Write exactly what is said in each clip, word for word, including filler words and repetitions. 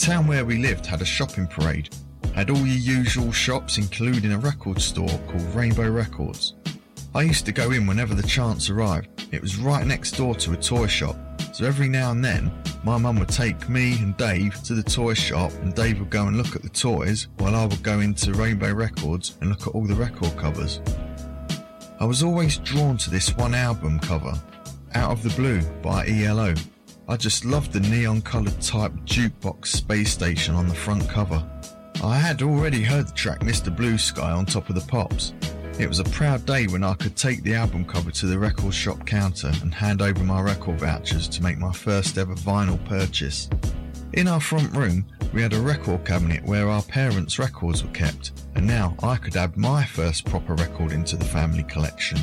town where we lived had a shopping parade. Had all your usual shops, including a record store called Rainbow Records. I used to go in whenever the chance arrived. It was right next door to a toy shop, so every now and then my mum would take me and Dave to the toy shop, and Dave would go and look at the toys while I would go into Rainbow Records and look at all the record covers. I was always drawn to this one album cover, Out of the Blue by E L O. I just loved the neon coloured type jukebox space station on the front cover. I had already heard the track Mister Blue Sky on Top of the Pops. It was a proud day when I could take the album cover to the record shop counter and hand over my record vouchers to make my first ever vinyl purchase. In our front room, we had a record cabinet where our parents' records were kept, and now I could add my first proper record into the family collection.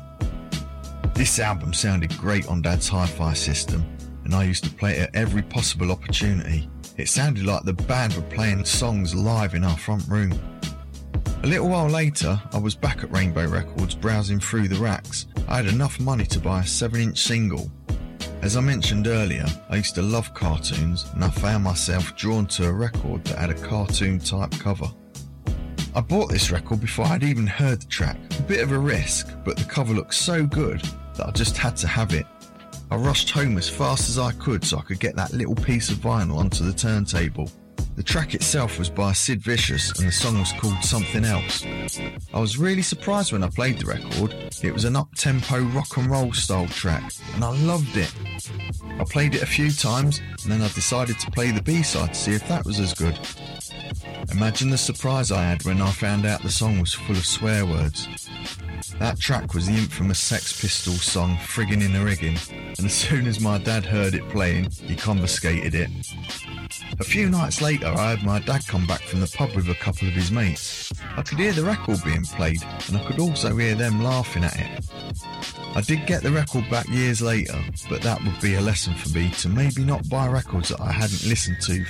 This album sounded great on Dad's hi-fi system, and I used to play it at every possible opportunity. It sounded like the band were playing songs live in our front room. A little while later, I was back at Rainbow Records browsing through the racks. I had enough money to buy a seven inch single. As I mentioned earlier, I used to love cartoons, and I found myself drawn to a record that had a cartoon type cover. I bought this record before I'd even heard the track. A bit of a risk, but the cover looked so good that I just had to have it. I rushed home as fast as I could so I could get that little piece of vinyl onto the turntable. The track itself was by Sid Vicious and the song was called Something Else. I was really surprised when I played the record. It was an up-tempo rock and roll style track and I loved it. I played it a few times and then I decided to play the B-side to see if that was as good. Imagine the surprise I had when I found out the song was full of swear words. That track was the infamous Sex Pistols song Friggin' in the Riggin', and as soon as my dad heard it playing, he confiscated it. A few nights later I had my dad come back from the pub with a couple of his mates. I could hear the record being played and I could also hear them laughing at it. I did get the record back years later, but that would be a lesson for me to maybe not buy records that I hadn't listened to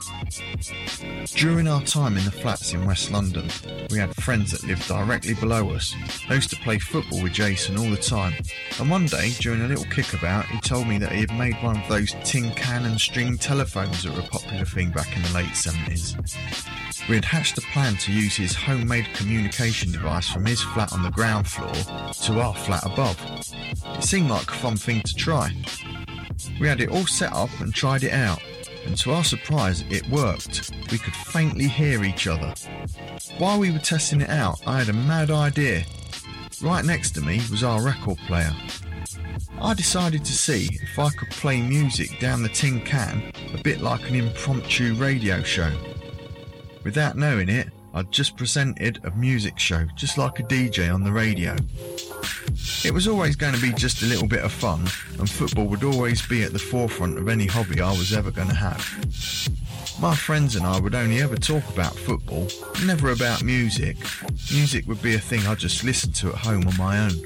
first. During our time in the flats in West London, we had friends that lived directly below us. I used to play football with Jason all the time, and one day during a little kickabout he told me that he had made one of those tin can and string telephones that were a popular thing back in the late seventies. We had hatched a plan to use his homemade communication device from his flat on the ground floor to our flat above. It seemed like a fun thing to try. We had it all set up and tried it out, and to our surprise it worked. We could faintly hear each other. While we were testing it out, I had a mad idea. Right next to me was our record player. I decided to see if I could play music down the tin can, a bit like an impromptu radio show. Without knowing it, I'd just presented a music show, just like a D J on the radio. It was always going to be just a little bit of fun, and football would always be at the forefront of any hobby I was ever going to have. My friends and I would only ever talk about football, never about music. Music would be a thing I just listened to at home on my own.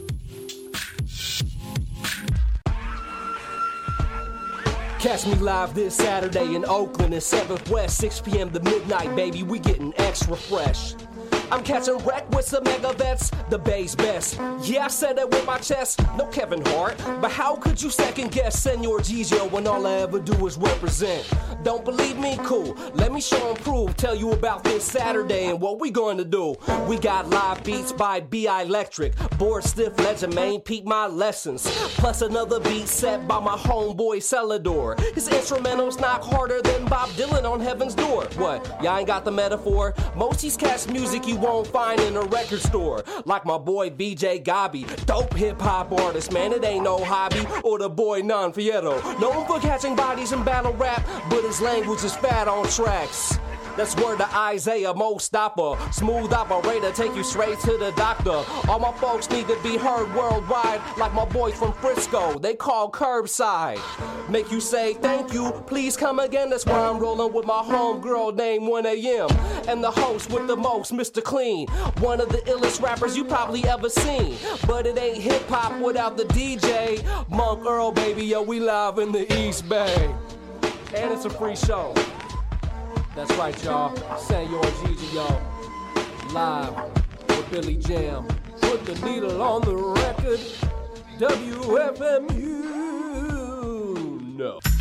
Catch me live this Saturday in Oakland at seventh West, six p.m. to midnight, baby, we getting extra fresh. I'm catching wreck with some mega vets, the Bay's best. Yeah, I said it with my chest, no Kevin Hart. But how could you second guess Senor Gigio when all I ever do is represent? Don't believe me? Cool. Let me show and prove. Tell you about this Saturday and what we going to do. We got live beats by B I Electric. Board stiff legend, main peep my lessons. Plus another beat set by my homeboy Celador. His instrumentals knock harder than Bob Dylan on Heaven's Door. What? Y'all ain't got the metaphor? Most these cats music you won't find in a record store. Like my boy B J Gobby. Dope hip-hop artist, man, it ain't no hobby. Or the boy Non Fierro. Known for catching bodies in battle rap, but his language is fat on tracks. That's word to Isaiah Mo Stopper. Smooth operator, take you straight to the doctor. All my folks need to be heard worldwide, like my boys from Frisco, they call curbside. Make you say thank you, please come again. That's why I'm rolling with my homegirl named one a.m. And the host with the most, Mister Clean. One of the illest rappers you probably ever seen. But it ain't hip-hop without the D J. Monk Earl, baby, yo, we live in the East Bay. And it's a free show. That's right, y'all. Senor Gigio, live with Billy Jam. Put the needle on the record. W F M U. No.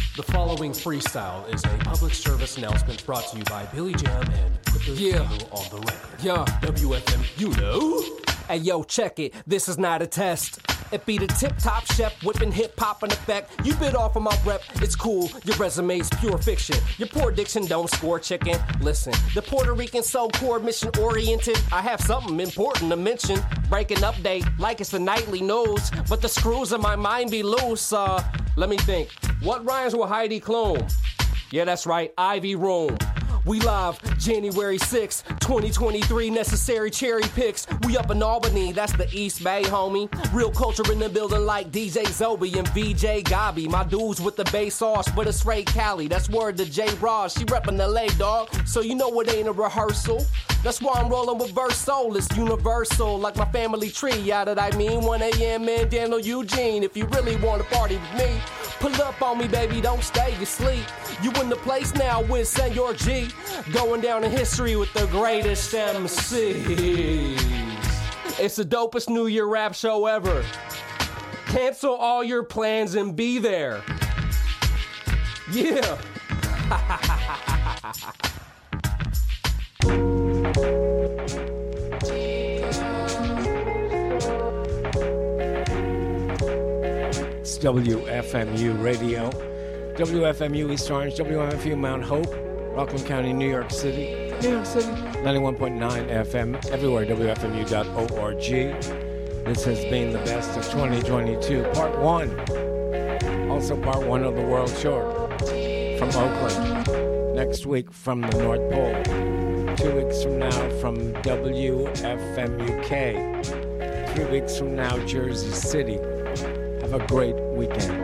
The following freestyle is a public service announcement brought to you by Billy Jam and Put the yeah. on the record. Yeah, W F M, you know. Hey yo, check it. This is not a test. It be the tip-top chef whipping hip-hop in effect. You bit off of my rep, it's cool. Your resume's pure fiction. Your poor diction don't score chicken. Listen, the Puerto Rican soul core mission-oriented. I have something important to mention. Break an update like it's the nightly news. But the screws in my mind be loose. Uh, let me think. What rhymes with Heidi Klum? Yeah, that's right, Ivy Room. We live January sixth, twenty twenty-three, necessary cherry picks. We up in Albany, that's the East Bay, homie. Real culture in the building like D J Zobi and V J Gabi. My dudes with the bass sauce, but it's straight Cali. That's word to J. Ross, she reppin' L A, dog. So you know it ain't a rehearsal. That's why I'm rolling with verse soul. It's universal, like my family tree. Yeah, that I mean, one a.m. in Daniel Eugene. If you really want to party with me, pull up on me, baby, don't stay asleep. You in the place now with Senor G. Going down in history with the greatest M Cs. It's the dopest New Year rap show ever. Cancel all your plans and be there. Yeah. It's W F M U Radio. W F M U East Orange, W F M U Mount Hope, Rockland County, New York City. New York City. ninety-one point nine F M, everywhere, W F M U dot org. This has been the best of twenty twenty-two, part one. Also part one of the World Tour from Oakland. Next week from the North Pole. Two weeks from now from W F M U K. Three weeks from now, Jersey City. Have a great weekend.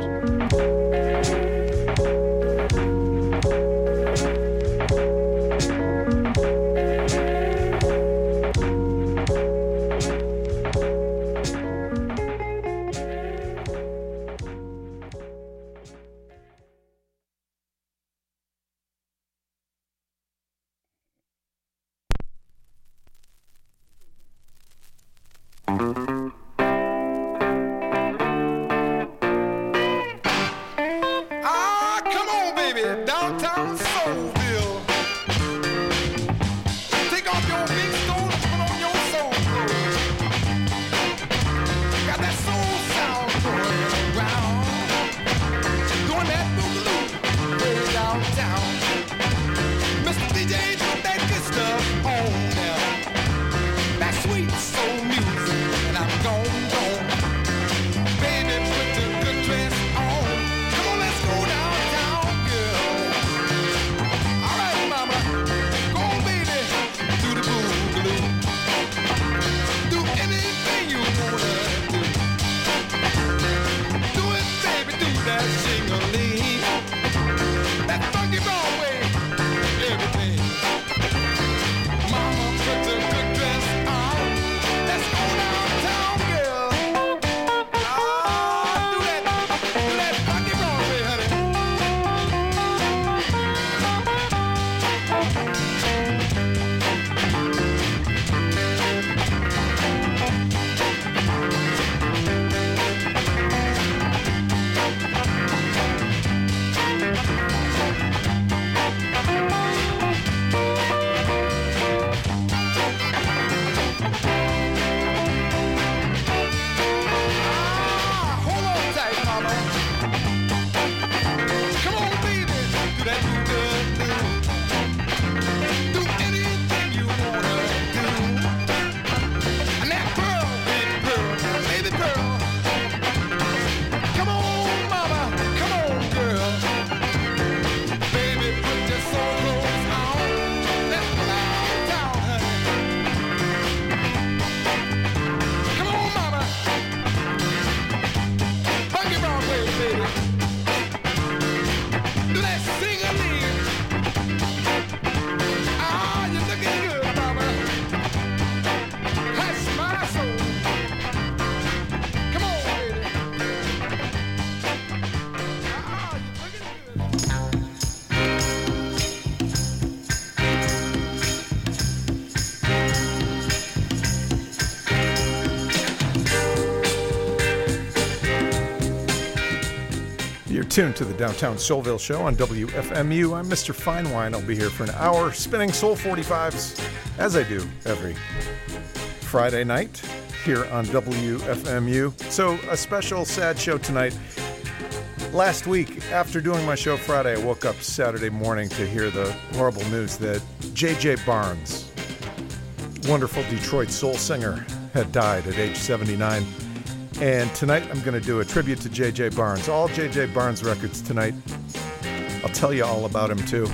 tuned to the Downtown Soulville Show on W F M U. I'm Mister Finewine. I'll be here for an hour spinning Soul forty-fives, as I do every Friday night here on W F M U. So a special sad show tonight. Last week, after doing my show Friday, I woke up Saturday morning to hear the horrible news that J J Barnes, wonderful Detroit soul singer, had died at age seventy-nine. And tonight I'm going to do a tribute to J J Barnes. All J J Barnes records tonight. I'll tell you all about him too.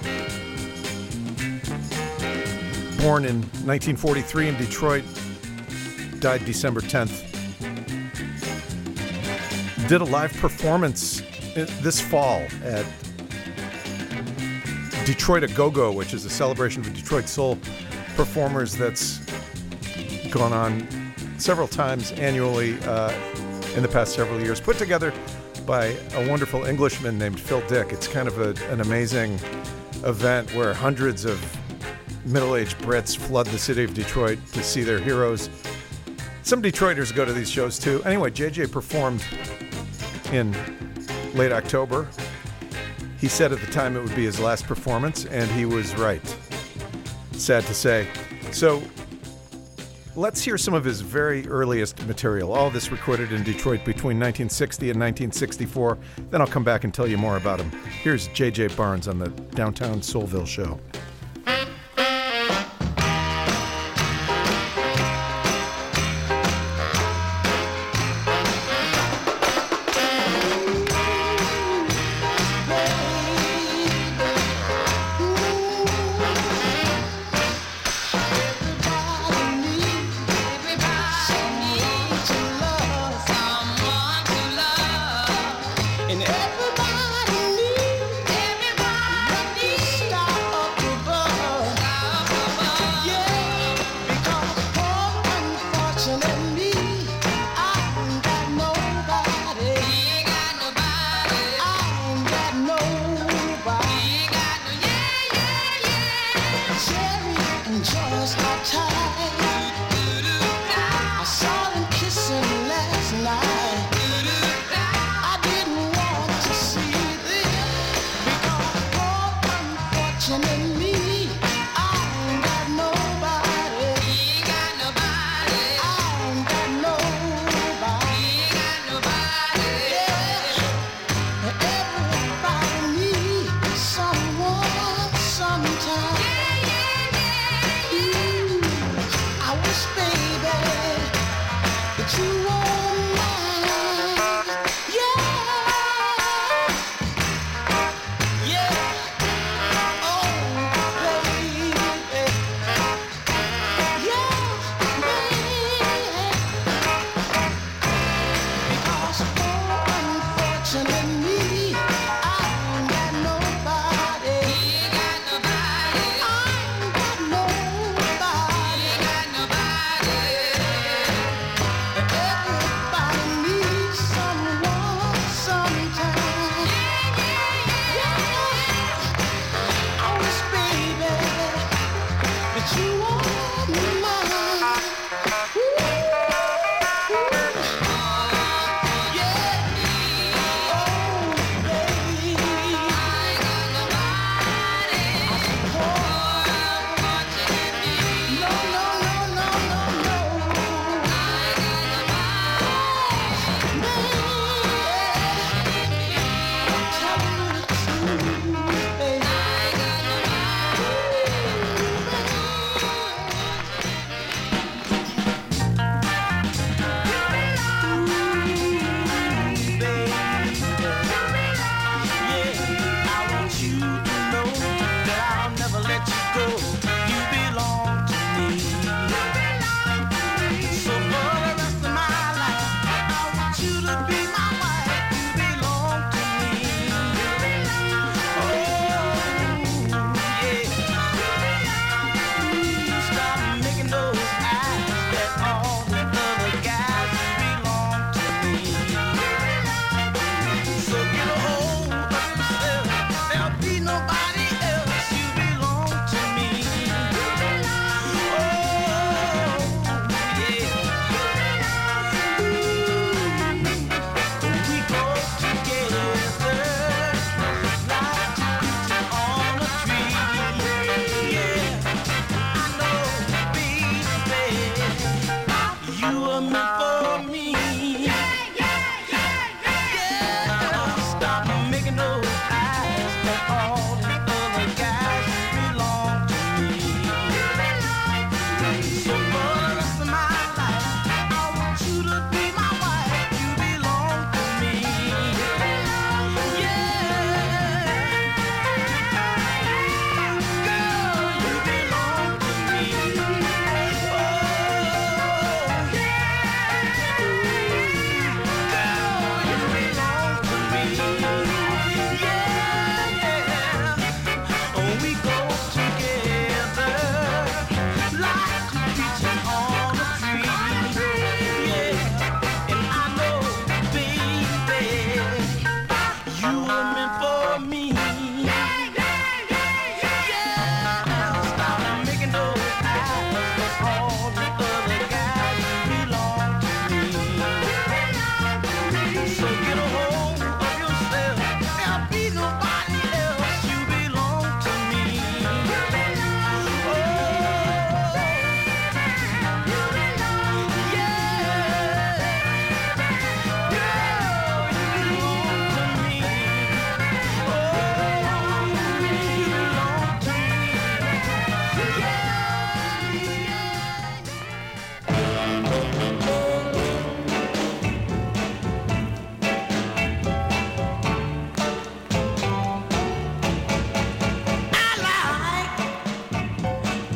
Born in nineteen forty-three in Detroit, died December tenth. Did a live performance this fall at Detroit A Go-Go, which is a celebration of Detroit soul performers that's gone on several times annually uh, in the past several years, put together by a wonderful Englishman named Phil Dick. It's kind of a, an amazing event where hundreds of middle-aged Brits flood the city of Detroit to see their heroes. Some Detroiters go to these shows too. Anyway, J J performed in late October. He said at the time it would be his last performance, and he was right. Sad to say. So let's hear some of his very earliest material. All this recorded in Detroit between nineteen sixty and nineteen sixty-four. Then I'll come back and tell you more about him. Here's J J Barnes on the Downtown Soulville Show. Yeah. Oh.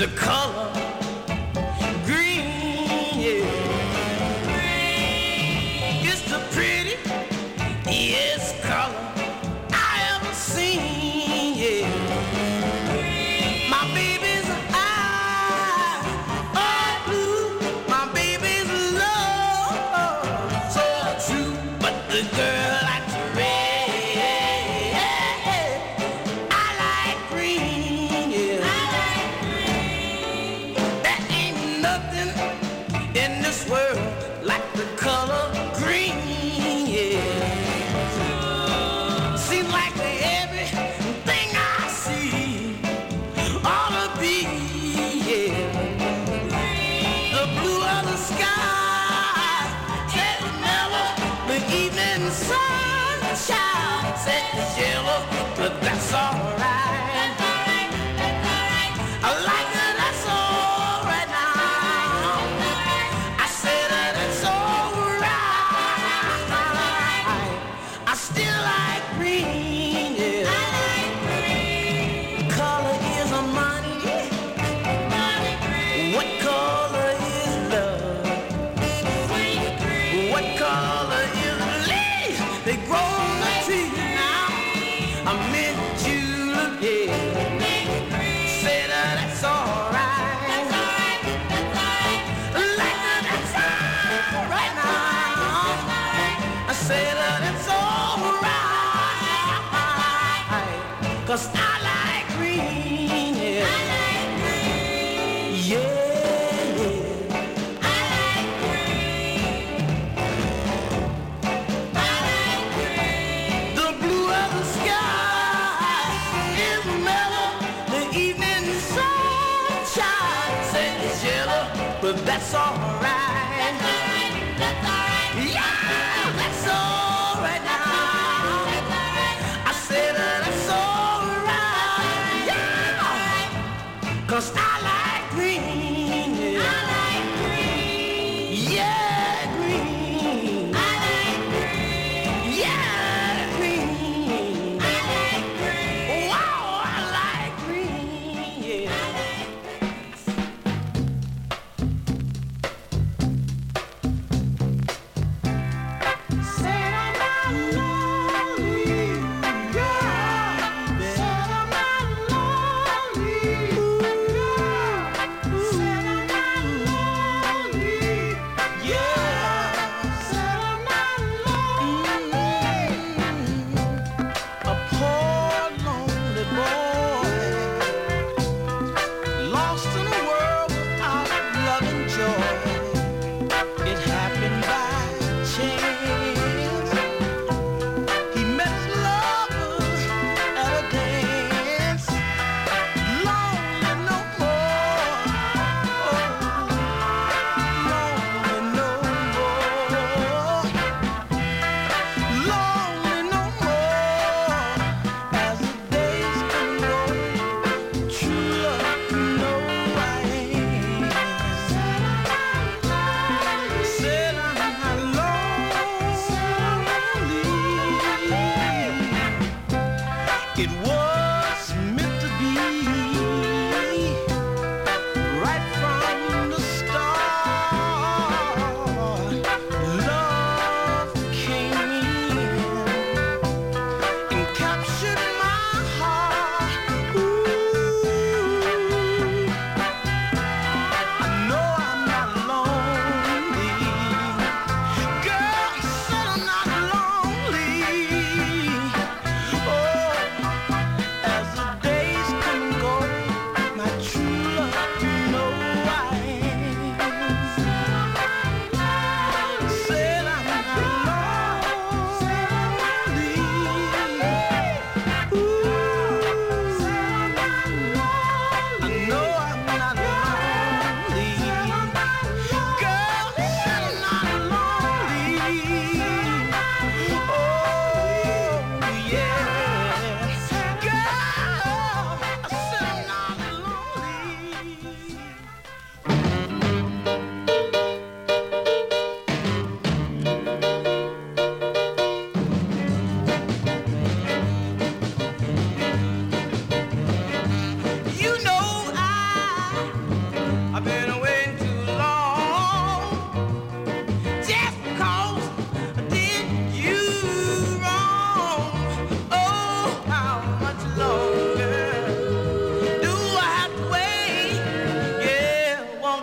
the color green, yeah. It's the prettiest color I ever seen, yeah. My baby's eyes are blue, my baby's love so true, but the girl likes red. I like green, yeah. I like green. There ain't nothing in this world like the color green, yeah. Seems like everything I see ought to be, yeah. The blue of the sky says mellow, the evening sunshine says yellow, but that's alright. I like that, that's alright now. I said that it's alright. I still like green, yeah. Color is a money. What color is love? What color is the leaves? They grow on the tree now. I'm in julep, yeah. Say that that's alright. Like that that's alright now. I say that it's alright. 'Cause I like green, yeah. Yeah, yeah. I like green. I like green. The blue of the sky is mellow. The evening sunshine says yellow, but that's alright. That's alright. Yeah, that's alright now. I say that that's alright. Yeah. 'Cause I like green, yeah. I like green. Yeah, green. I like green. Yeah, green. I like green. Wow, I like green, yeah. I like Said I'm not lonely, girl. Said I'm not lonely, girl. Said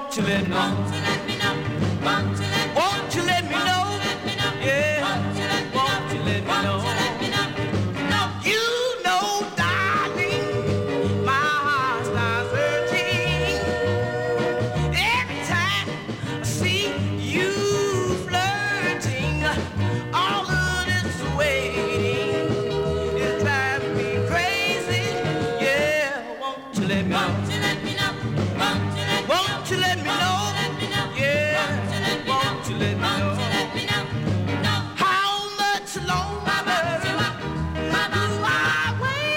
Won't you let me know? Won't you let me know? Won't you let me know? Yeah. Won't you let me know? You know, darling, my heart starts hurting every time I see you flirting. All of this waiting is driving me crazy. Yeah. Won't you let me know? Won't you let me know? Won't you let me know? Yeah. Won't you let me know? How much longer do I wait?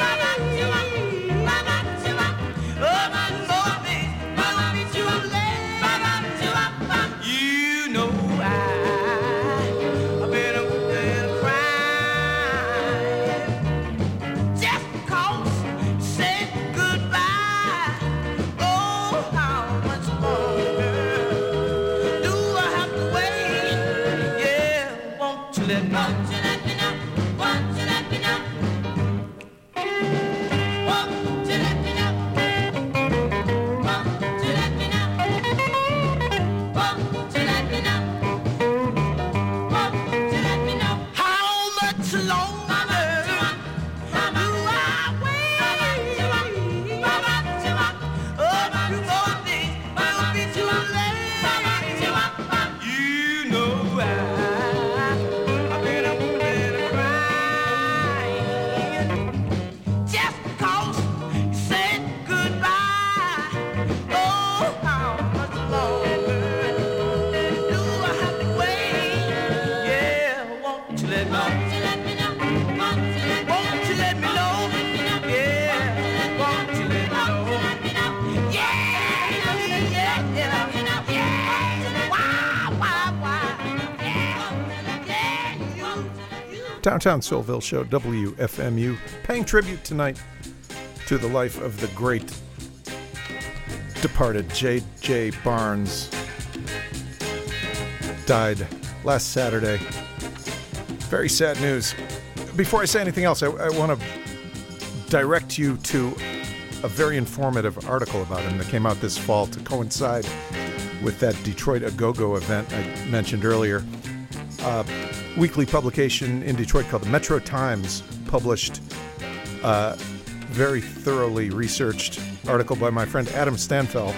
Oh, my Lord, it will be too late. You know I, I've been up there crying just because you said goodbye. Oh, how much longer do I have to wait? Yeah, won't you let me know? Won't you let me know? Won't you let me know? Won't you let me know? Won't you let me know? Won't you let me know? Won't you let me know? How much longer do I wait? Oh, my Lord, it will be too late. You know I, I've been up there crying just because you said goodbye. Oh, how much longer do I have to wait? Yeah, won't you let me know? Won't you let me know? Won't you let me know? Yeah, won't you let me know? Yeah, yeah, yeah, yeah. Why, why, why? Yeah, yeah, you, you. Downtown Soulville Show, W F M U, paying tribute tonight to the life of the great departed J J Barnes. Died last Saturday. Very sad news. Before I say anything else, I, I want to direct you to a very informative article about him that came out this fall to coincide with that Detroit A-Go-Go event I mentioned earlier. Uh, weekly publication in Detroit called the Metro Times published a very thoroughly researched article by my friend Adam Stanfeld.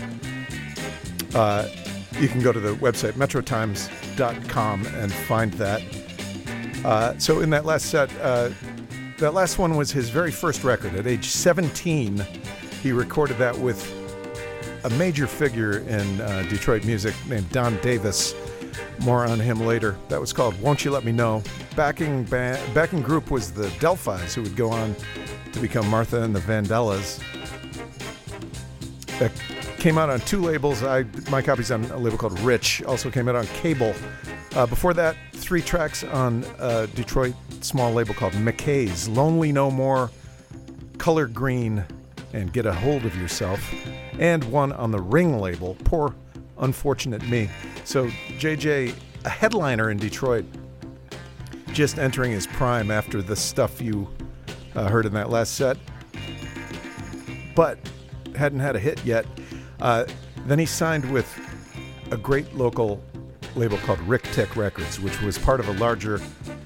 Uh, you can go to the website metro times dot com and find that. Uh, so in that last set, uh, that last one was his very first record. At age seventeen, he recorded that with a major figure in uh, Detroit music named Don Davis. More on him later. That was called Won't You Let Me Know. Backing ba- backing group was the Delphis, who would go on to become Martha and the Vandellas. That came out on two labels. I my copy's on a label called Rich. Also came out on Cable. Uh, before that, three tracks on a Detroit small label called McKay's. Lonely No More, Color Green, and Get a Hold of Yourself. And one on the Ring label, Poor Unfortunate Me. So J J, a headliner in Detroit, just entering his prime after the stuff you uh, heard in that last set, but hadn't had a hit yet. Uh, then he signed with a great local label called Rick Tick Records, which was part of a larger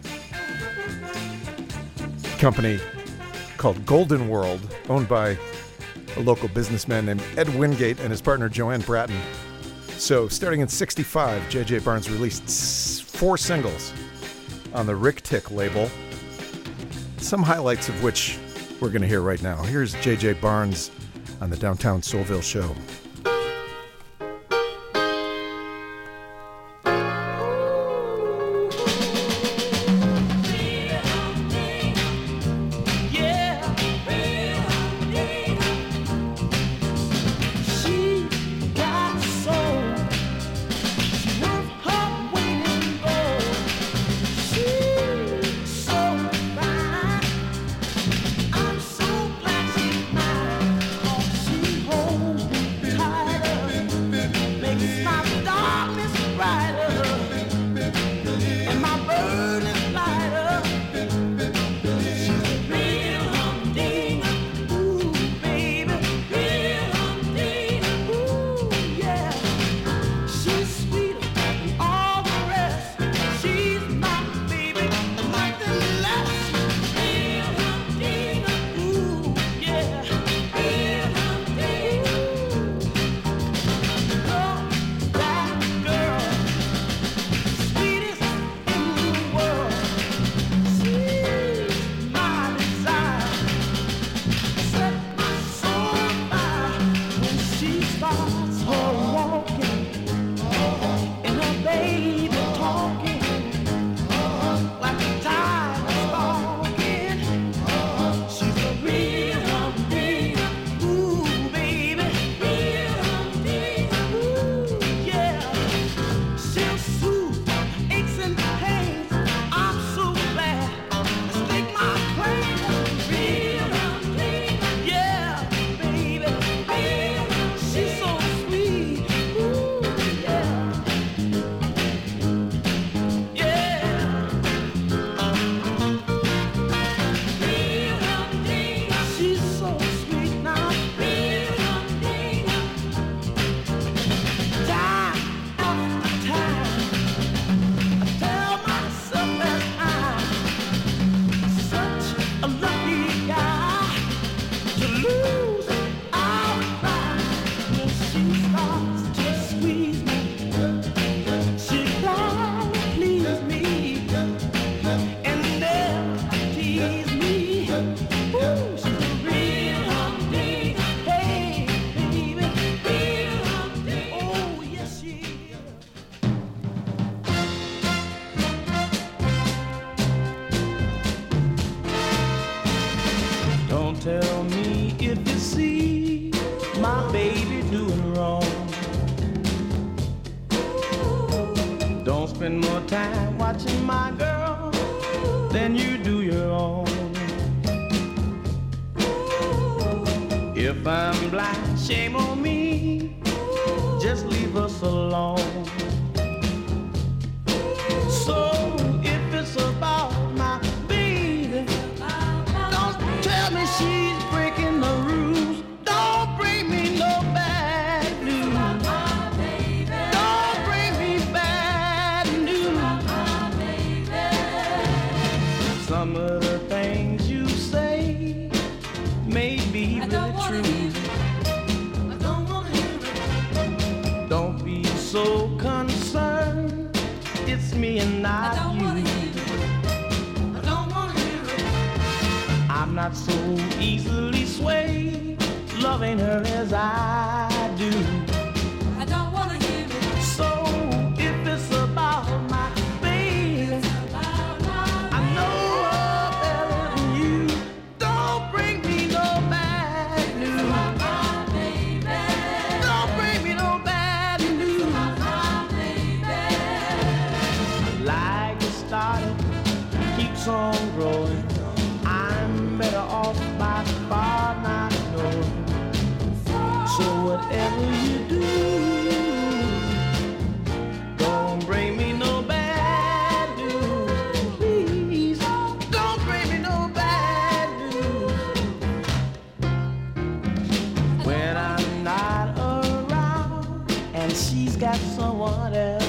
company called Golden World, owned by a local businessman named Ed Wingate and his partner Joanne Bratton. So starting in sixty-five, J J Barnes released s- four singles on the Rick Tick label, some highlights of which we're going to hear right now. Here's J J Barnes on the Downtown Soulville Show. I'm so glad she's mine, 'cause she holds me tight. my baby doing wrong? Don't spend more time watching my girl than you do your own. If I'm blind, shame on me, just leave us alone. So if it's about my baby, don't tell me she's breaking the rules. Don't bring me no bad news. Don't bring me bad news. Some of the things you say may be really true. Don't be so concerned. It's me and not you. I don't wanna hear it. I'm not so easily swayed, loving her as I do. I don't wanna hear it. So if it's about my baby, I know her better than you. Don't bring me no bad news. Don't bring me no bad news. Like it started, keeps on growing. I'm better off by far not knowing. So whatever you do, don't bring me no bad news. Please, don't bring me no bad news. When I'm not around and she's got someone else,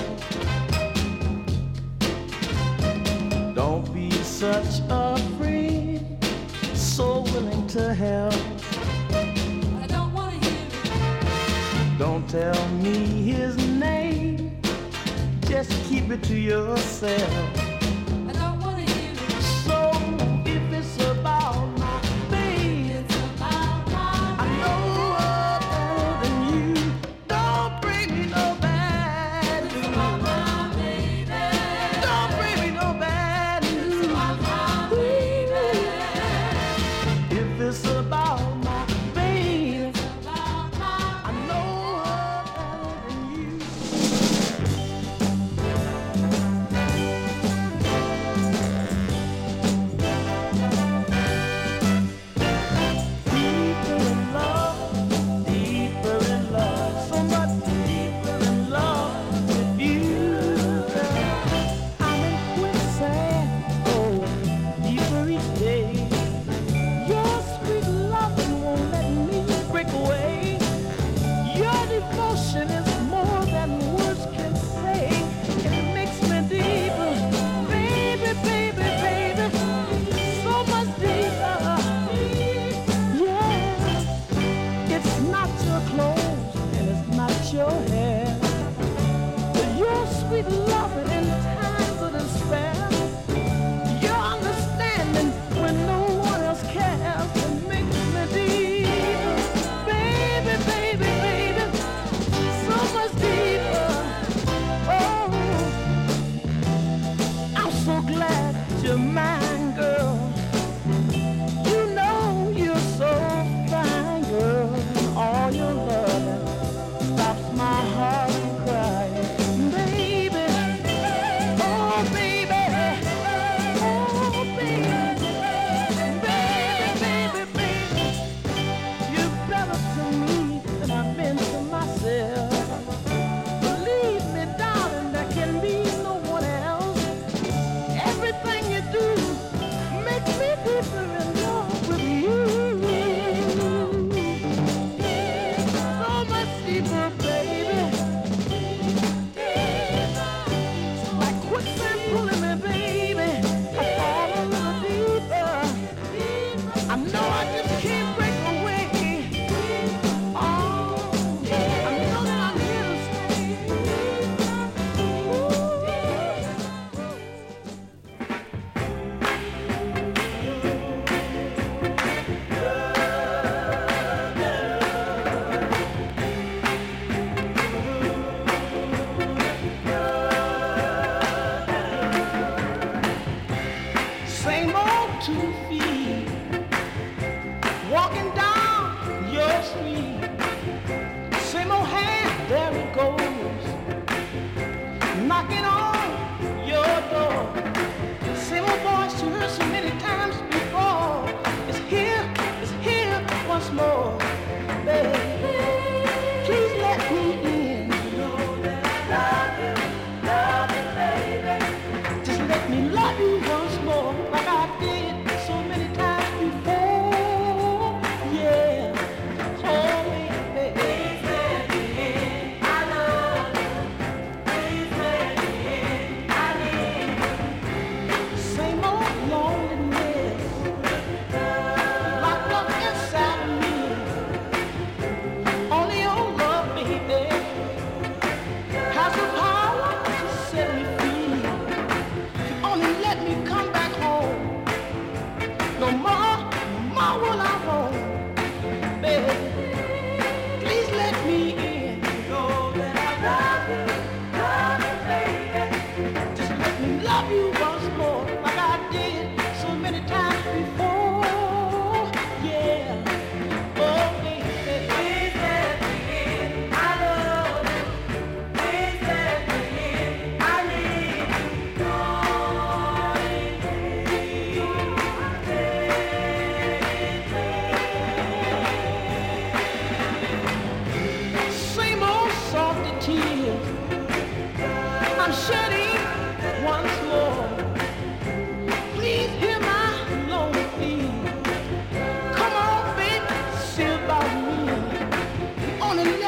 don't be such a friend, so willing to help. I don't wanna hear it. Don't tell me his name, just keep it to yourself. I don't wanna hear it. So if it's about my baby, I know her better than you. Don't bring me no bad news. Don't bring me no bad news. If it's about my baby, I know her better than you.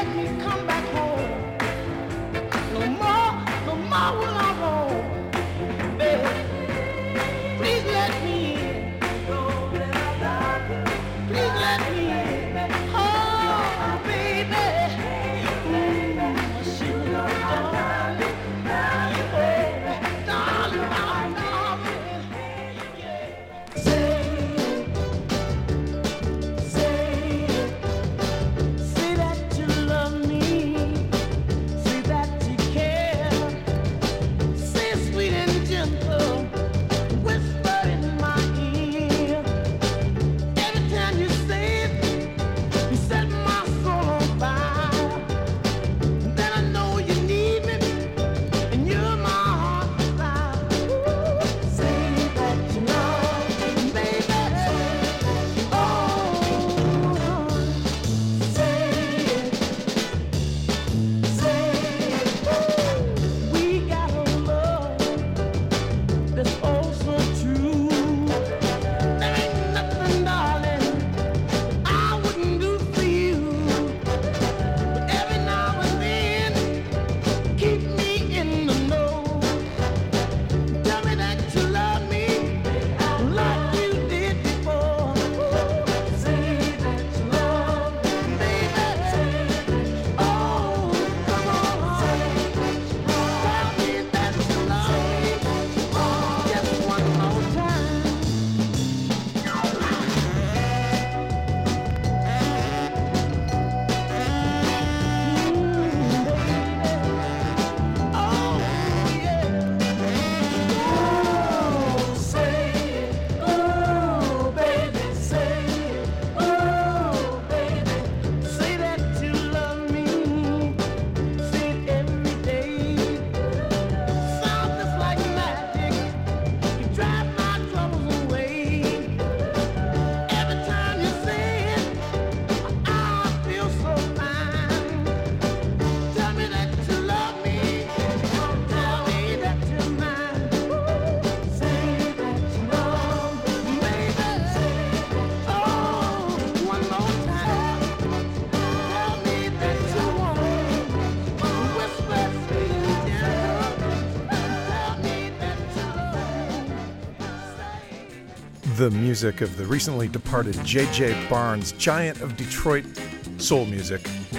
The music of the recently departed J J Barnes, giant of Detroit soul music.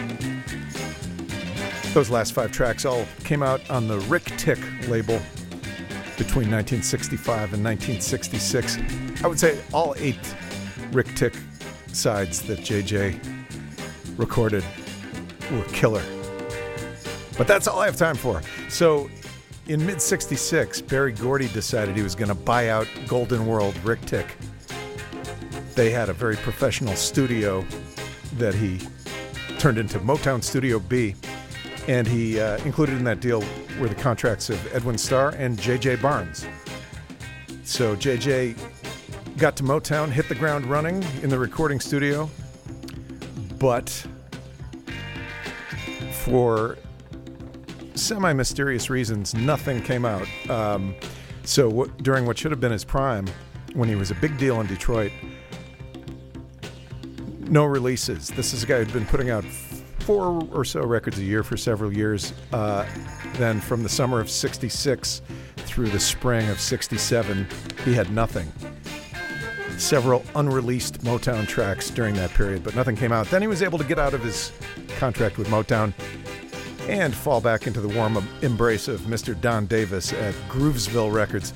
Those last five tracks all came out on the Rick Tick label between nineteen sixty-five and nineteen sixty-six. I would say all eight Rick Tick sides that J J recorded were killer. But that's all I have time for. So in mid sixty-six, Berry Gordy decided he was going to buy out Golden World Rick Tick. They had a very professional studio that he turned into Motown Studio B, and he uh, included in that deal were the contracts of Edwin Starr and J J Barnes. So J J got to Motown, hit the ground running in the recording studio, but for semi-mysterious reasons, nothing came out. Um, so w- during what should have been his prime, when he was a big deal in Detroit, no releases. This is a guy who'd been putting out four or so records a year for several years. Uh, then from the summer of sixty-six through the spring of sixty-seven, he had nothing. Several unreleased Motown tracks during that period, but nothing came out. Then he was able to get out of his contract with Motown and fall back into the warm embrace of Mister Don Davis at Groovesville Records.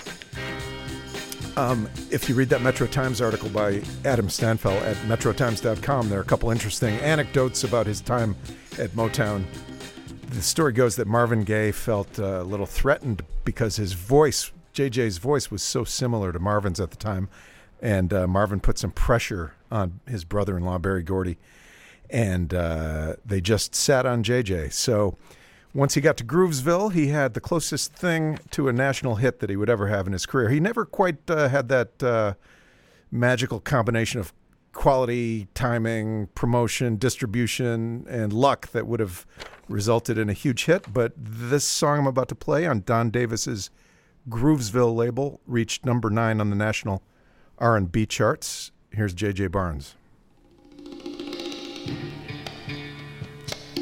Um, if you read that Metro Times article by Adam Stanfel at metro times dot com, there are a couple interesting anecdotes about his time at Motown. The story goes that Marvin Gaye felt uh, a little threatened because his voice, J J's voice, was so similar to Marvin's at the time, and uh, Marvin put some pressure on his brother-in-law, Berry Gordy, and uh, they just sat on J J. So once he got to Groovesville, he had the closest thing to a national hit that he would ever have in his career. He never quite uh, had that uh, magical combination of quality, timing, promotion, distribution, and luck that would have resulted in a huge hit. But this song I'm about to play on Don Davis's Groovesville label reached number nine on the national R and B charts. Here's J J Barnes.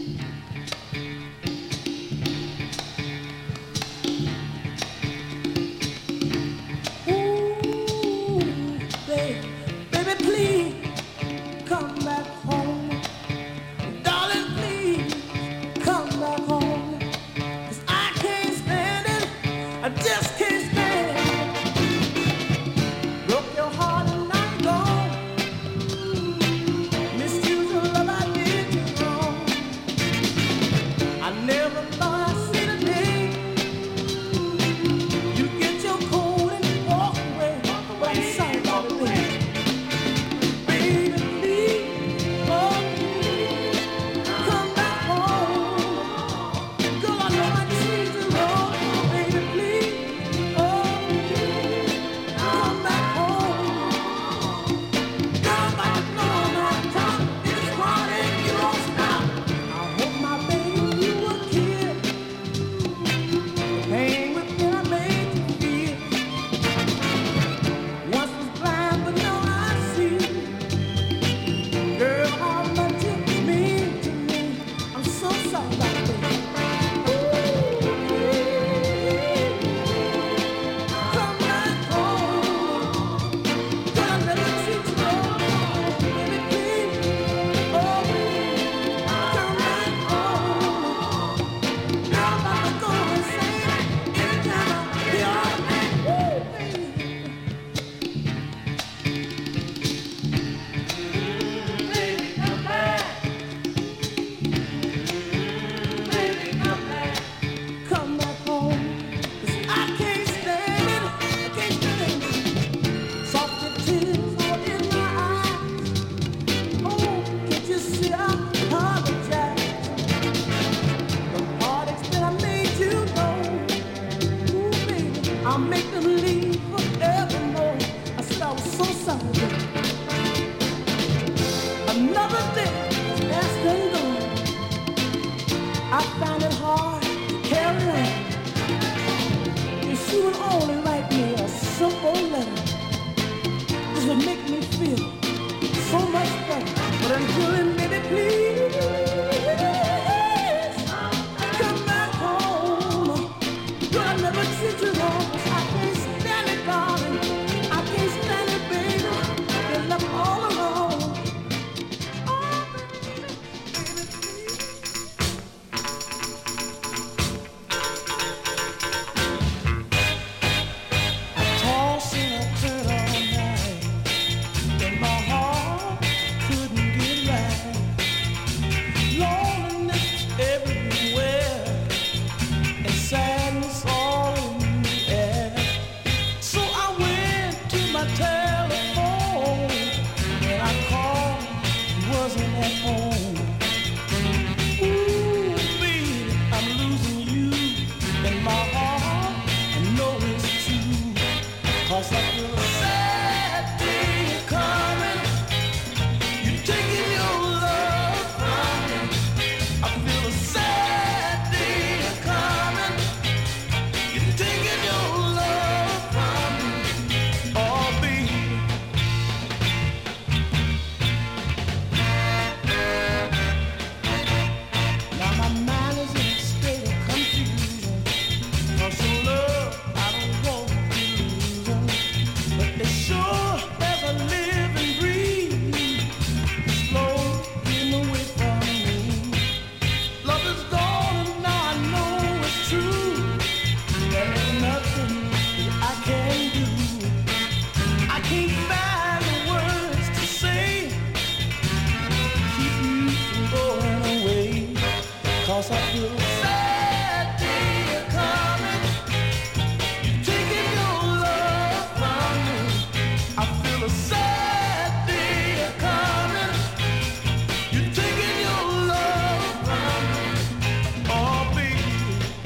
'cause I feel sad day coming, taking your love from me. I feel a sad day coming, you're taking your love from me. Oh, baby,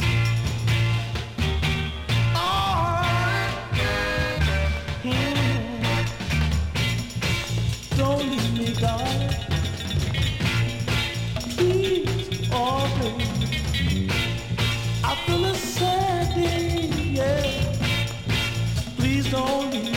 oh, mm. Don't leave me, darling. Please, oh, baby, I feel a sad day, yeah. Please don't leave me.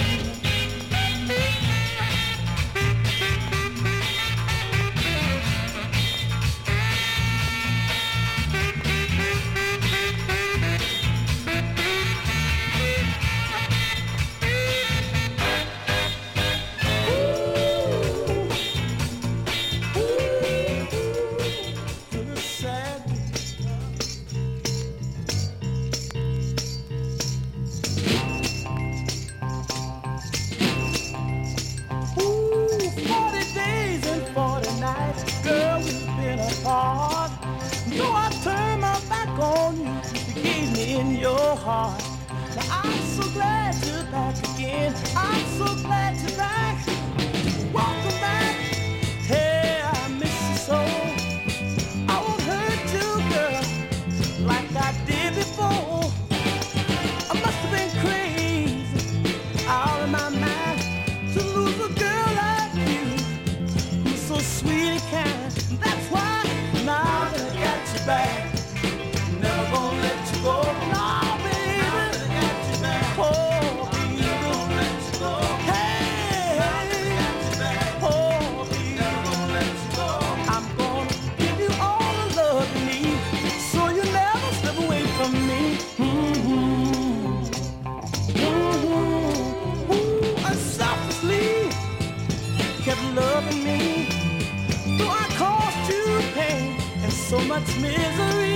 In your heart. Now I'm so glad you're back again. I'm so glad you're back. Welcome back. Hey, I miss you so. I won't hurt you, girl, like I did before. I must have been crazy, out of my mind, to lose a girl like you. You're so sweet and kind. That's why now that I got you back, never gonna let you go. No, baby. I got you back. Oh, baby. Never gonna let you go. Hey, I got you back. Oh, baby. Never gonna let you go. I'm gonna give you all the love you need, so you never slip away from me. Mm-hmm. Mm-hmm. Ooh, unselfishly kept loving me, though I caused you pain and so much misery.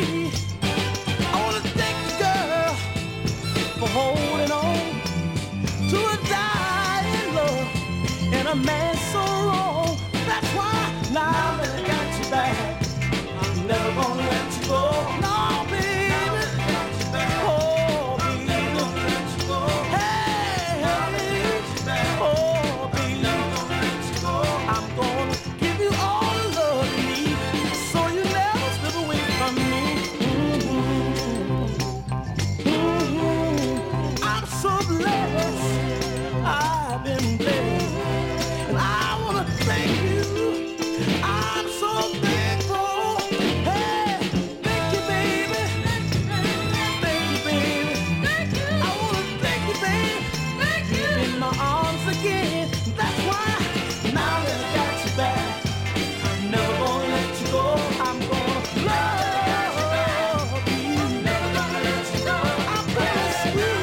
For holding on to a dying love and a man so wrong. That's why now that I got you back, I'm never gonna let you go. No, baby. Now that I got you back, oh, baby, I'm never gonna let you go. Hey, now that I got you back, oh, baby, I'm never gonna let you go. I'm gonna give you all the love you need, so you never slip away from me. So blessed, I've been blessed, and I wanna thank you. I'm so thankful. Hey, thank you, baby. Thank you, baby. I wanna thank you, baby. You're in my arms again. That's why now that I got you back, I'm never gonna let you go. I'm gonna love you. Never gonna let you go. I'm gonna squeeze.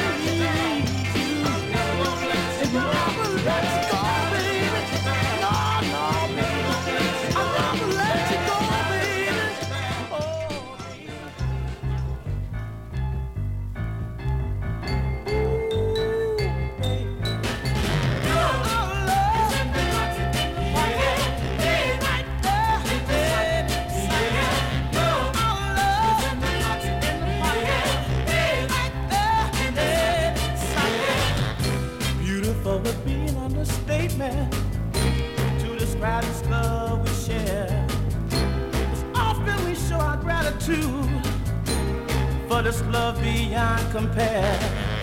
Would be an understatement to describe this love we share. As often we show our gratitude for this love beyond compare.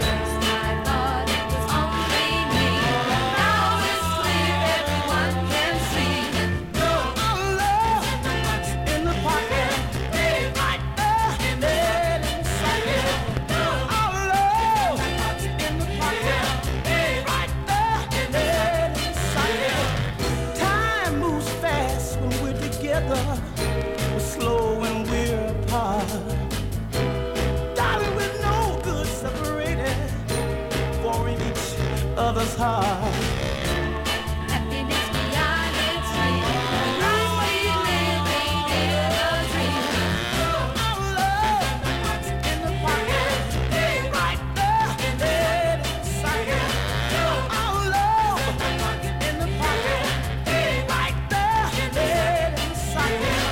We're slow when we're apart. Darling, we're no good separated, for in each other's heart. Happiness beyond its dream. Life we live ain't in a dream. Our love in the pocket, right there, dead inside it. Our love in the pocket, right there, dead inside it.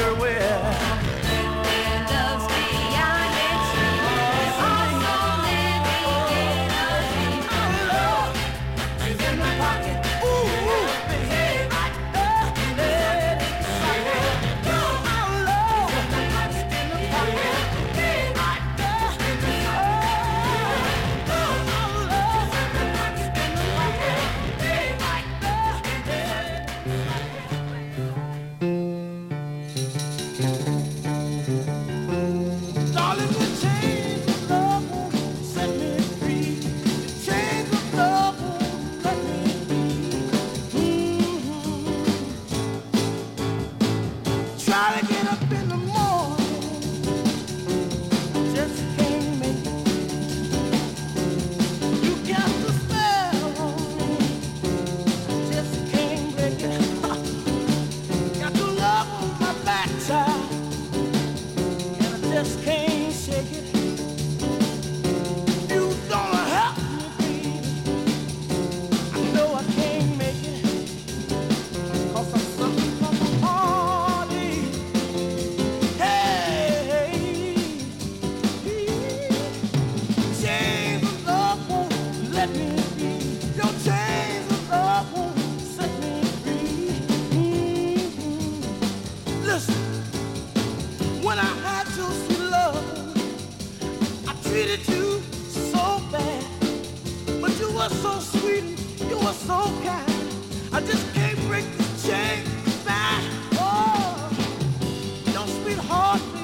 underwear. Love's beyond extreme. Also living in a dream. Our love is in the pocket. Ooh, ooh, hey, I love it. Our love is in the pocket. Hey, I love it. Our love is in the pocket. Hey, I love it. Darling, the chains of love won't set me free. The chains of love won't let me be. Mhm. Try to get up in the morning, just can't make it. You got the spell on me, just can't break it. Got the love on my backside, and I just can't shake it. You don't help me, baby. I know I can't make it, 'cause I'm suffering from a heartache. Hey, chains of love won't let me be. Your chains of love won't set me free. Mhm. Listen, when I had your sweet love, I treated you so bad, but you were so sweet, you were so kind. I just can't break this chain back. Oh, your sweetheart, me.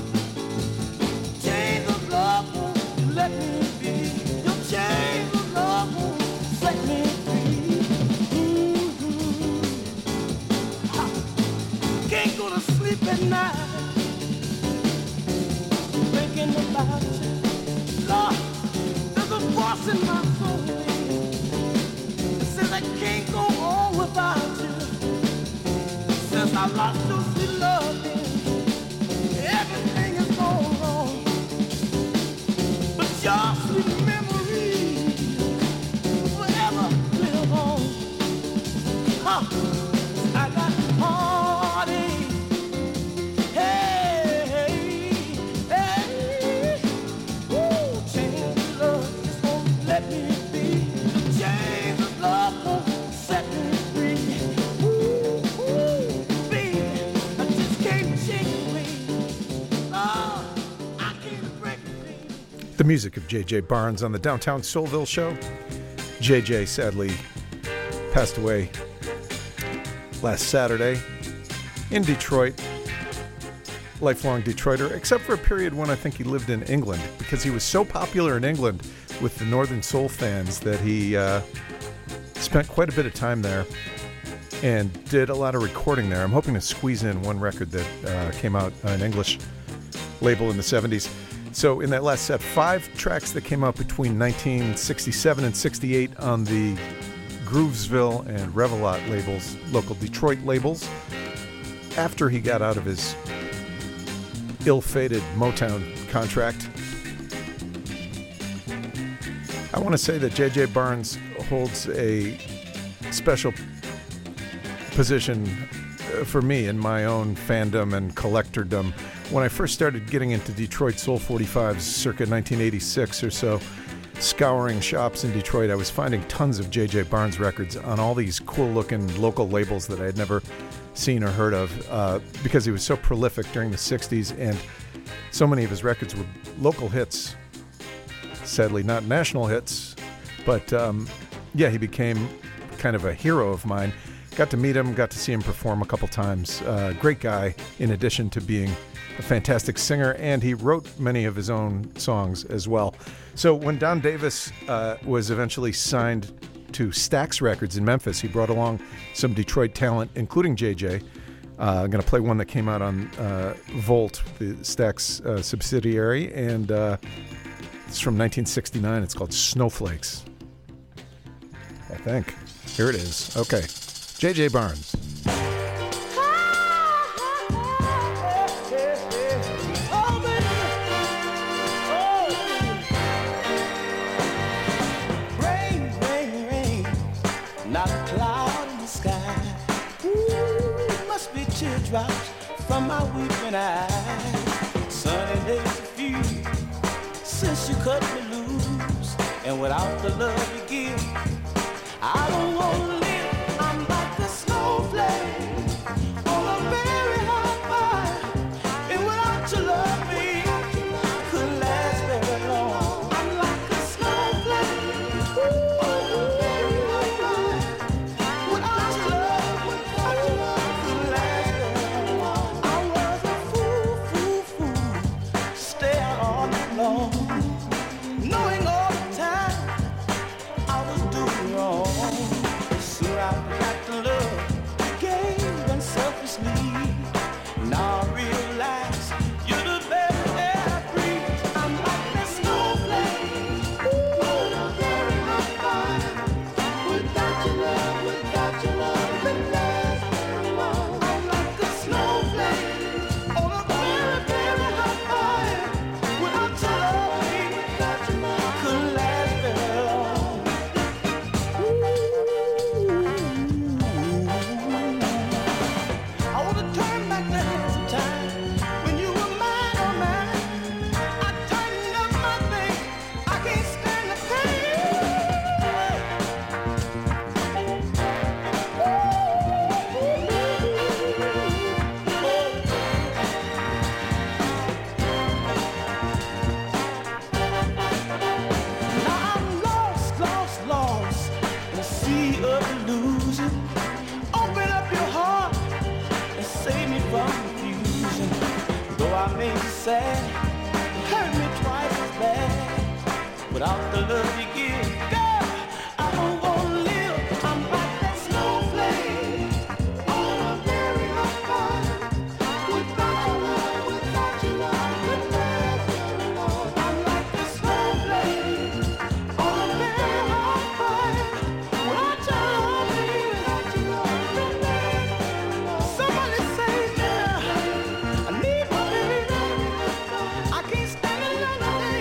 Chains of love won't let me be. Your chains of love won't set me free. Mhm. Ha. Can't go to sleep at night thinking about you. Lord, there's a voice in my soul that says I can't go on without you. Since I lost your sweet love, everything is gone wrong. But your sweet memory will forever live on. Huh. I got heartache. Hey, hey, ooh, chains of love just won't let me be. Chains of love won't set me free. Ooh, ooh, baby, I just can't shake it away. Oh, I can't break it, baby. The music of J J Barnes on the Downtown Soulville Show. J J sadly passed away last Saturday in Detroit. Lifelong Detroiter, except for a period when I think he lived in England, because he was so popular in England with the Northern Soul fans that he uh, spent quite a bit of time there and did a lot of recording there. I'm hoping to squeeze in one record that uh, came out on an English label in the seventies. So in that last set, five tracks that came out between nineteen sixty-seven and sixty-eight on the Groovesville and Revelot labels, local Detroit labels, after he got out of his ill-fated Motown contract. I want to say that J J Barnes holds a special position for me in my own fandom and collectordom. When I first started getting into Detroit Soul forty-fives circa nineteen eighty-six or so, scouring shops in Detroit, I was finding tons of J J Barnes records on all these cool-looking local labels that I had never seen or heard of, uh, because he was so prolific during the sixties, and so many of his records were local hits. Sadly, not national hits, but um, yeah, he became kind of a hero of mine. Got to meet him, got to see him perform a couple times. Uh, great guy, in addition to being a fantastic singer, and he wrote many of his own songs as well. So when Don Davis uh, was eventually signed to Stax Records in Memphis, he brought along some Detroit talent, including J J. Uh, I'm going to play one that came out on uh, Volt, the Stax uh, subsidiary, and uh, it's from nineteen sixty-nine. It's called Snowflakes, I think. Here it is. Okay. J J Barnes. Not a cloud in the sky. Ooh, must be teardrops from my weeping eyes. Sunny days are few since you cut me loose, and without the love you give, I don't wanna live. I'm like a snowflake on a very hot fire, and without your love, me couldn't last very long. I'm like a snowflake on a very hot fire. Without your love, without your love, couldn't last very long. I was a fool, fool, fool, stay out all night long, knowing all the time I was doing wrong. Soon I got to love, gave unselfishly. Now I realize you're the very air I breathe. I'm like a snowflake on a very hot fire. Without your love, without your love, couldn't last very long. I'm like a snowflake on a very, very hot fire. Without your love, without your love, couldn't last very long. I wanna turn back the hands of time when you were mine, oh mine. I tightened up my thing, I can't stand the Now I'm lost, lost, lost in a sea of illusion. Open up your heart and save me from confusion. Though I made you sad, hurt me twice as bad. Without the love you give, girl, I don't wanna live. I'm like that snowflake on a very hot fire. Without your love, without your love, couldn't last very long. I'm like the snowflake on a very hot fire. Without your love, without your love, couldn't last very long. Somebody save me, I need my baby. I can't stand another day.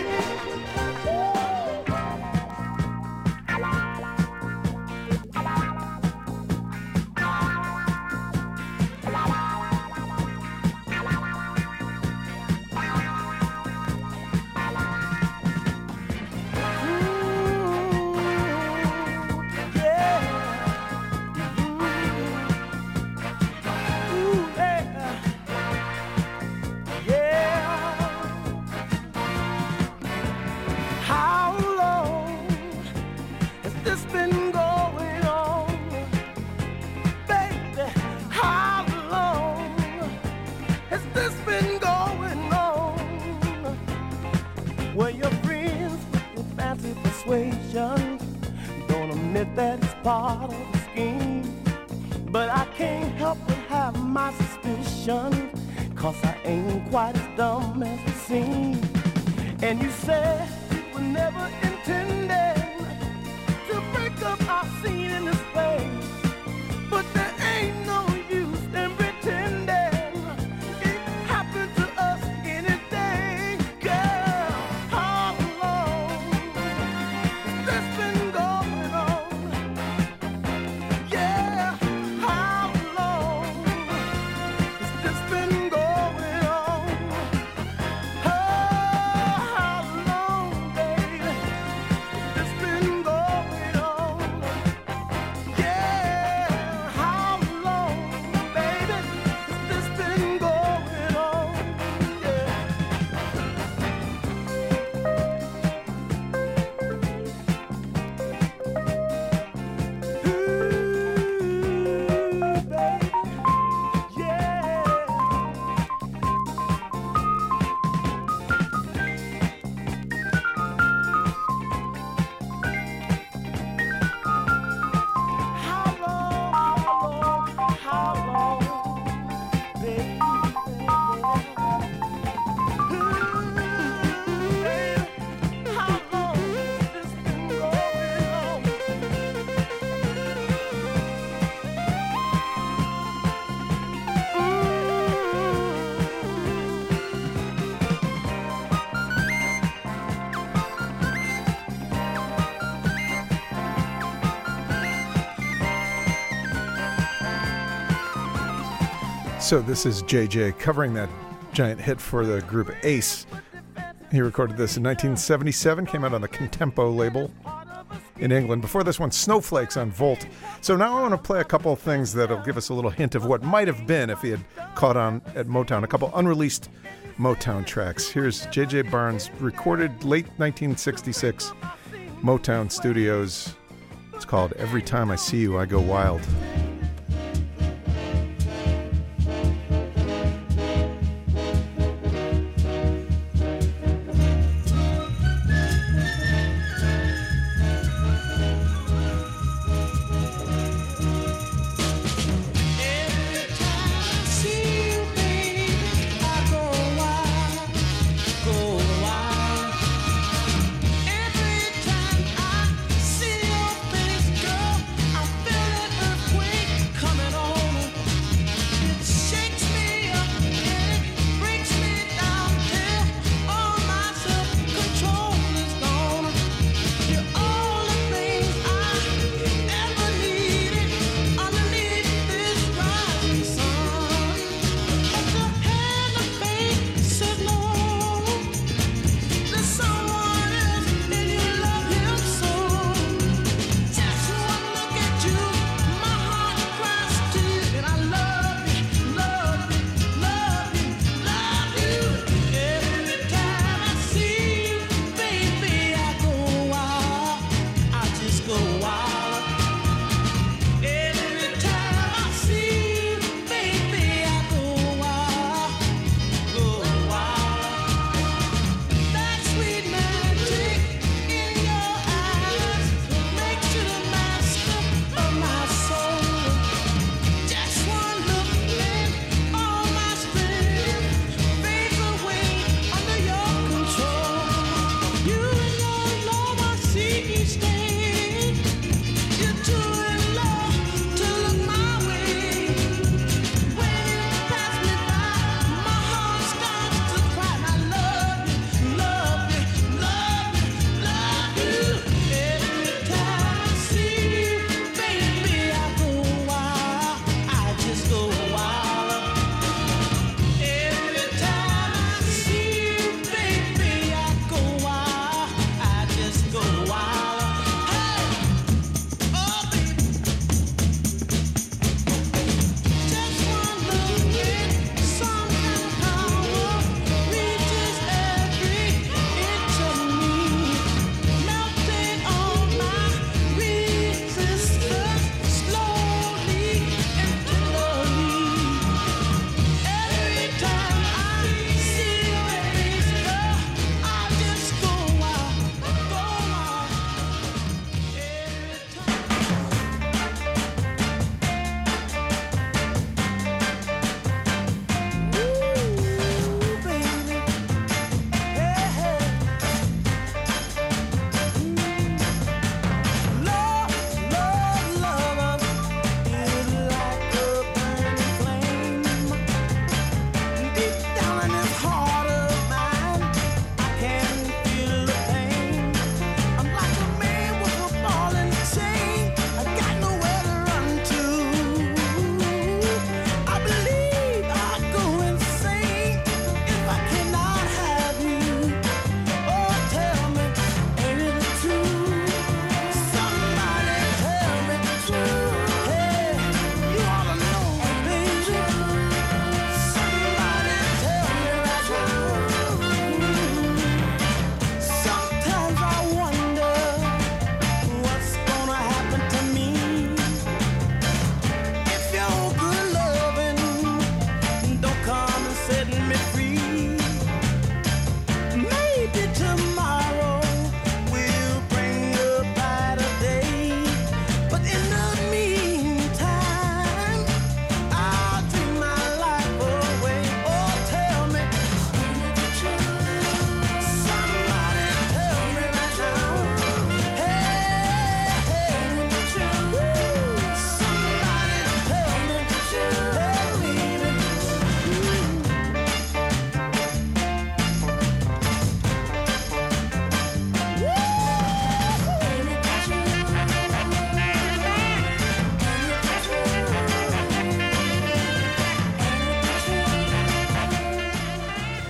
How long has this been going on, baby? How long has this been going on? Well, your friends with fancy persuasion don't admit that it's part of the scheme, but I can't help but have my suspicions, 'cause I ain't quite as dumb as it seems. And you said you were never intending to break up our scene in this place, but there ain't no use in pretending it happened to us any day. Girl, how long has this been going on? Yeah, how long has this been going on? Oh, how long, baby, has this been going on? Yeah, how long, baby, has this been going on? Yeah. Ooh, baby, yeah. So this is J J covering that giant hit for the group Ace. He recorded this in nineteen seventy-seven, came out on the Contempo label in England. Before this one, Snowflakes on Volt. So now I want to play a couple of things that'll give us a little hint of what might have been if he had caught on at Motown, a couple unreleased Motown tracks. Here's J J Barnes, recorded late nineteen sixty-six, Motown Studios. It's called Every Time I See You, I Go Wild. Every time I see your face, girl, I'm feeling earthquake.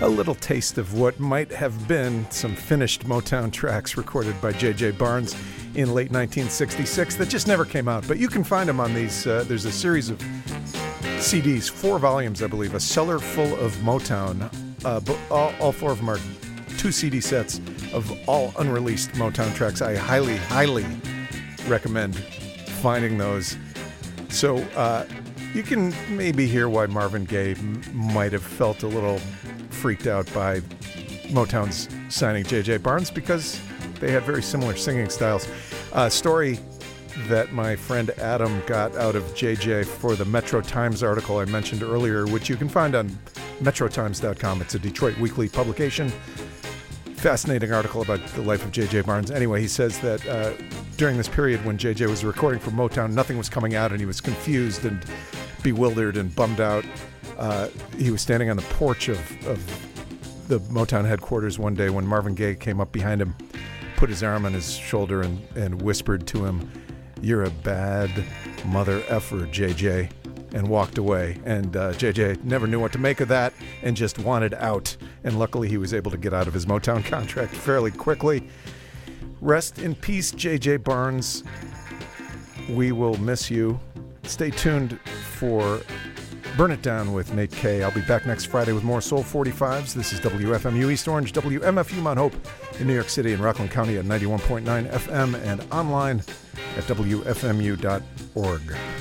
a little taste of what might have been some finished Motown tracks recorded by J J Barnes in late nineteen sixty-six that just never came out. But you can find them on these. Uh, there's a series of C Ds, four volumes, I believe, a cellar full of Motown. Uh, but all, all four of them are two C D sets of all unreleased Motown tracks. I highly, highly recommend finding those. So uh, you can maybe hear why Marvin Gaye m- might have felt a little freaked out by Motown's signing J J Barnes, because they had very similar singing styles. A story that my friend Adam got out of J J for the Metro Times article I mentioned earlier, which you can find on metro times dot com. It's a Detroit weekly publication. Fascinating article about the life of J J Barnes. Anyway, he says that uh, during this period when J J was recording for Motown, nothing was coming out and he was confused and bewildered and bummed out. Uh, he was standing on the porch of, of the Motown headquarters one day when Marvin Gaye came up behind him, put his arm on his shoulder and, and whispered to him, "You're a bad mother effer, J J," and walked away. And uh, J J never knew what to make of that and just wanted out. And luckily he was able to get out of his Motown contract fairly quickly. Rest in peace, J J Barnes. We will miss you. Stay tuned for Burn It Down with Nate Kay. I'll be back next Friday with more Soul forty-fives. This is W F M U East Orange, W M F U Mount Hope in New York City and Rockland County at ninety-one point nine F M and online at W F M U dot org.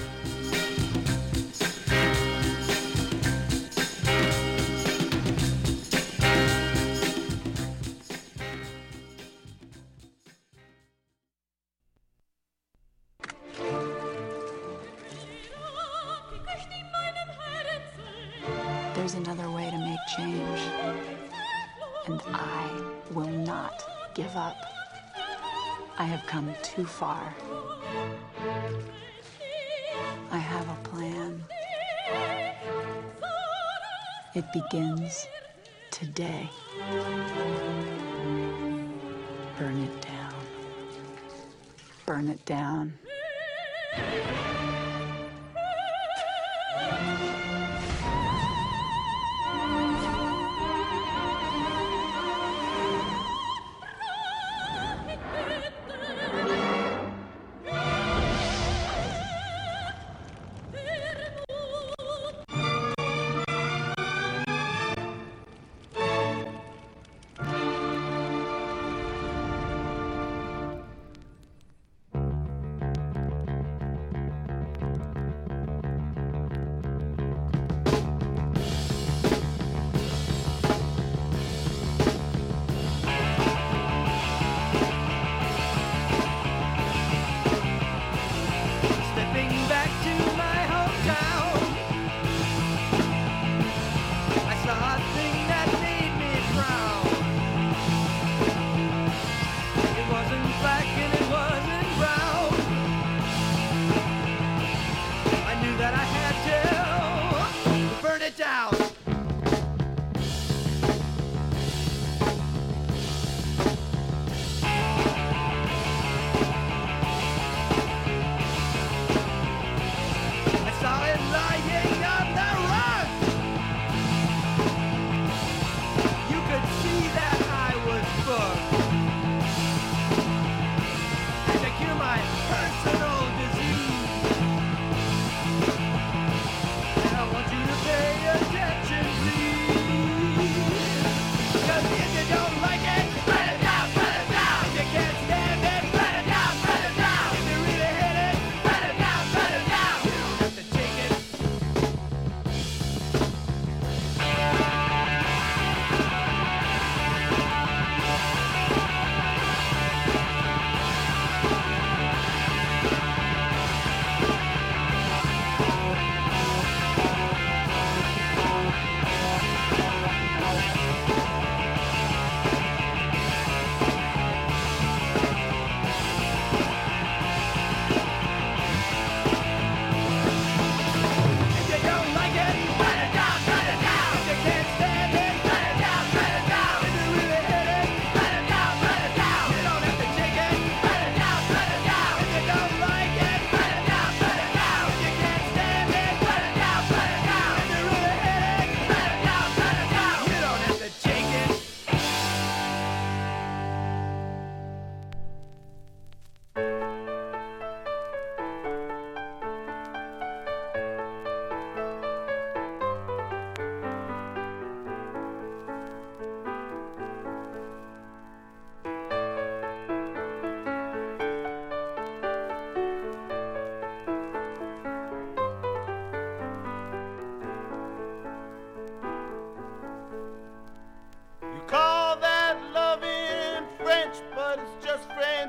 There's another way to make change, and I will not give up. I have come too far. I have a plan. It begins today. Burn it down. Burn it down.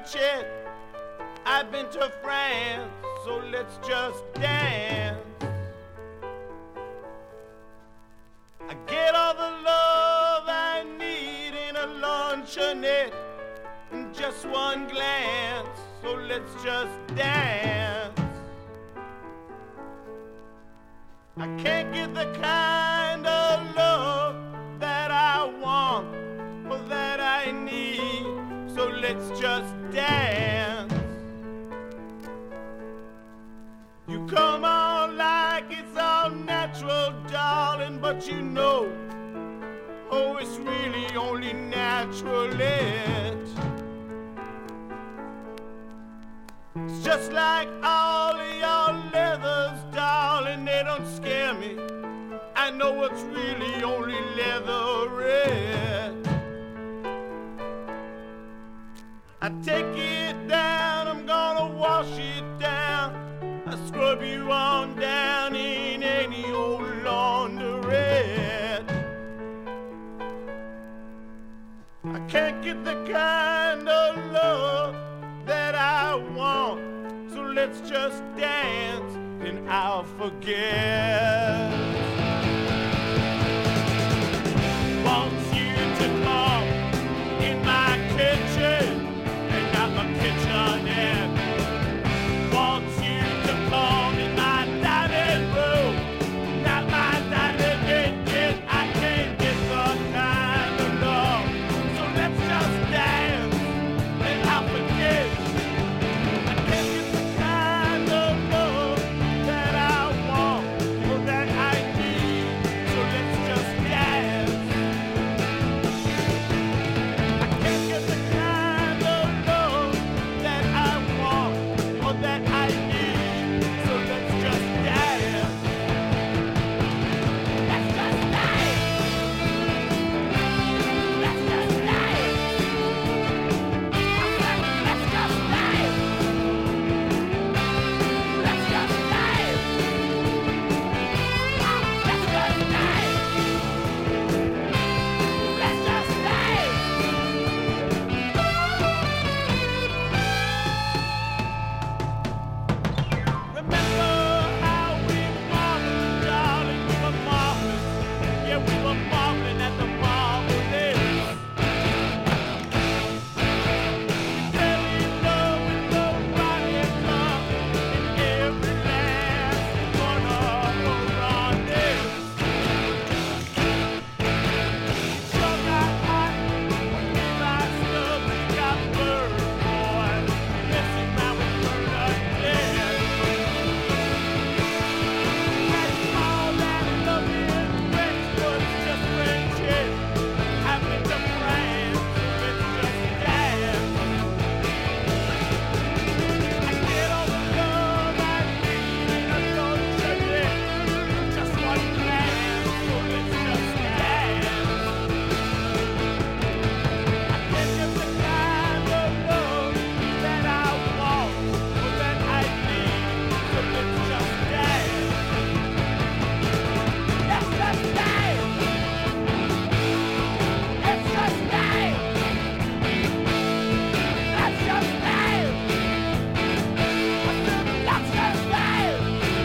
French yet. I've been to France, so let's just dance. I get all the love I need in a luncheonette in just one glance, so let's just dance. I can't get the kind of love that I want or that I need, so let's just dance. You come on like it's all natural, darling, but you know, oh, it's really only natural it. It's just like all of your leathers, darling, they don't scare me. I know it's really only leatherette. I take it down, I'm gonna wash it down. I scrub you on down in any old laundrette. I can't get the kind of love that I want, so let's just dance and I'll forget. Want you to come in my kitchen and not my kitchenette. Want you to come in my dining room, not my dining room. Yet I can't get the kind of love, so let's just dance and I'll forget. I can't get the kind of love that I want or that I need, so let's just dance. I can't get the kind of love that I want or that I need, so let's just dance. Let's just dance. Let's just dance. I said, let's just dance. Let's just dance. Let's just dance. Let's just dance. Remember how we marveled, darling, we were marvelous. Yeah, we were marveling at the marvelous. Fell in love with nobody come in every last corner around this. Sure got hot when we got stuck, we got burned, boy. Messing around with murder dead. That's all that love is, French, but it's just French, yeah. I've been to France, so let's just dance. I get all the love I need in a luncheonette, just one glance, so let's just dance. I can't get the kind of love that I want or that I need, so let's just dance. Let's just dance. Let's just dance. Let's just dance. I said, let's just dance.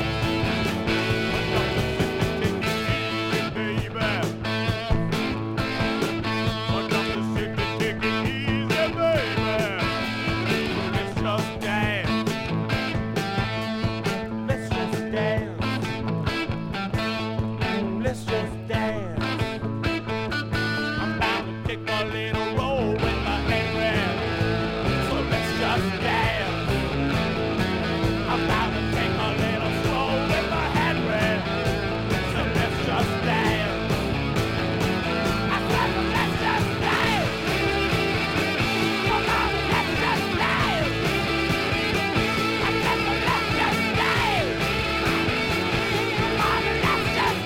Baby. I'd love to sit and take it easy, baby. Let's just dance. Let's just dance. Let's just